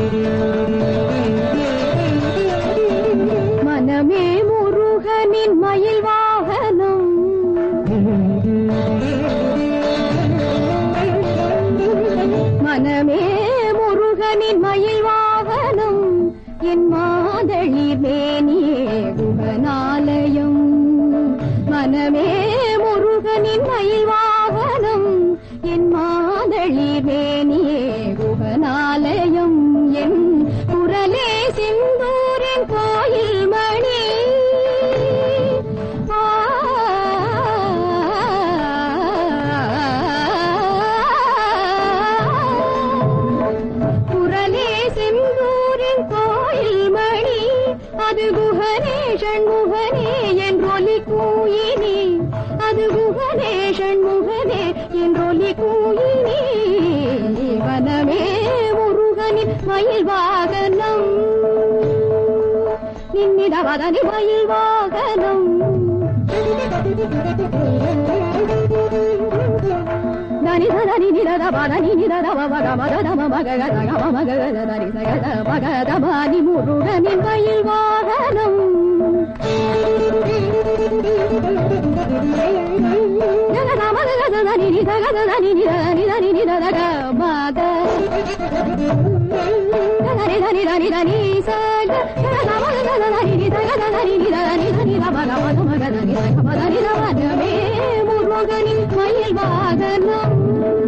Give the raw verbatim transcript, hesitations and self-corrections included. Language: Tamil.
மனமே முருகனின் மயில் வாகனம் மனமே முருகனின் மயில் வாகனம் என் மாதளிர் மேனியே குகனாலயம் மனமே முருகனின் மயில் வாகனம் என் மாதளிர் மேனியே குகனாலயம் என் குரலே சிந்தூரின் கோயில் மணி குரலே சிந்தூரின் கோயில் மணி அது குகனே ஷண்முகனே என்றொலி கூயினி அது குகனே ஷண்முகனே என்றொலி கூயினி வனமே முருகனின் மயில் வாகனம் நின்னிடவதனி மயில் வாகனம் நனி தனி நிரத பதனி நிரத மக மத மக கத மக தனி சகத மகத பாணி முருகனின் மயில் வாகனம் ஜகத மக கத தனி நி சகத தனி நி தனி தனி நி தக மத தனி தனி தனி தனி சக ஜகத மக கத தனி நி சகத தனி நி தனி தனி மக மத மக தனி சக மத நி மனமே முருகனின் மயில் வாகனம்